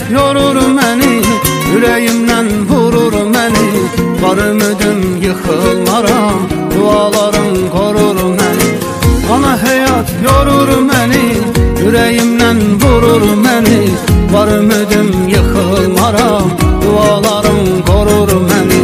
yorur məni, ürəyimdən vurur məni. Var ümidim yıxılmaram, dualarım qorur məni. Ana həyat yorur məni, ürəyimdən vurur məni. Var ümidim yıxılmaram, dualarım qorur məni.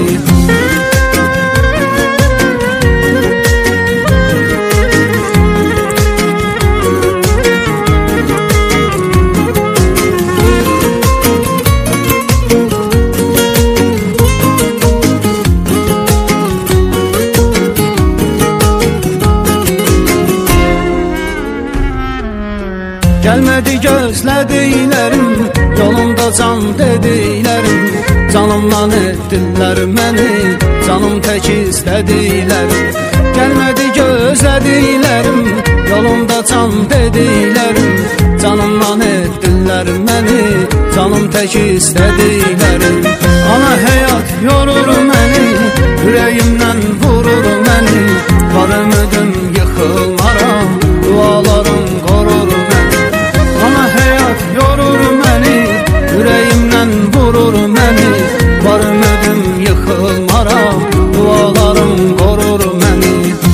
Gəlmədi gözlədiklərim, yolumda can dediklərim. Canımdan etdilər məni, canım tək istədiklərim. Gəlmədi gözlədiklərim, yolumda can dediklərim. Canımdan etdilər məni, canım tək istədiklərim. Ana həyat yorur məni, ürəyimdən vurur məni. Var ümidim yıxılmaram, dualarım qorur məni. Ana həyat yorur məni, ürəyimdən vurur məni. Var ümidim yıxılmaram, dualarım qorur məni.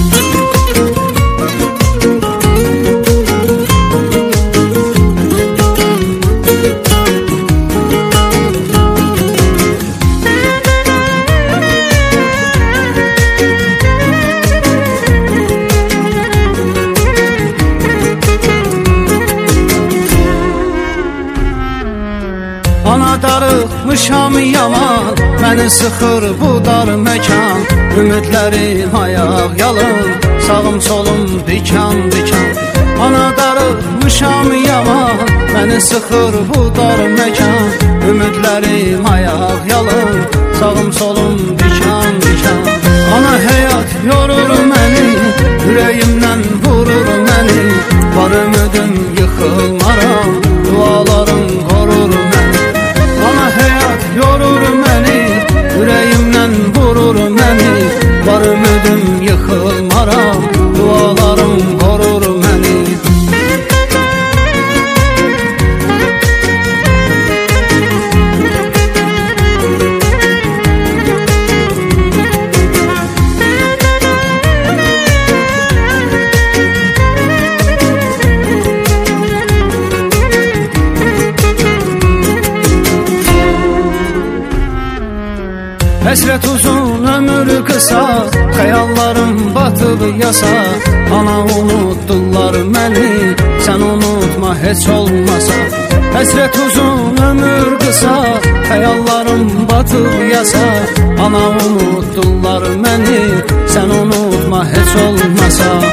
Ana darıxmışam yaman, məni sıxır bu dar məkan. Ümidlərim ayaq yalın, sağım solum dikan dikan. Ana darıxmışam yaman, məni sıxır bu dar məkan. Ümidlərim ayaq yalın, sağım solum dikan dikan. Ana həyat yorur məni, ürəyimdən vurur məni. Var ümidim yıxılmaram, dualarım qorur məni. Ana həyat yorur məni, ürəyimdən vurur məni. Var ümidim yıxılmaram, dualarım qorur məni. Həsrət uzun, ömür qısa, xəyallarım batıb yasa. Ana unutdular məni, sən unutma heç olmasa. Həsrət uzun, ömür qısa, xəyallarım batıb yasa. Ana unutdular məni, sən unutma heç olmasa.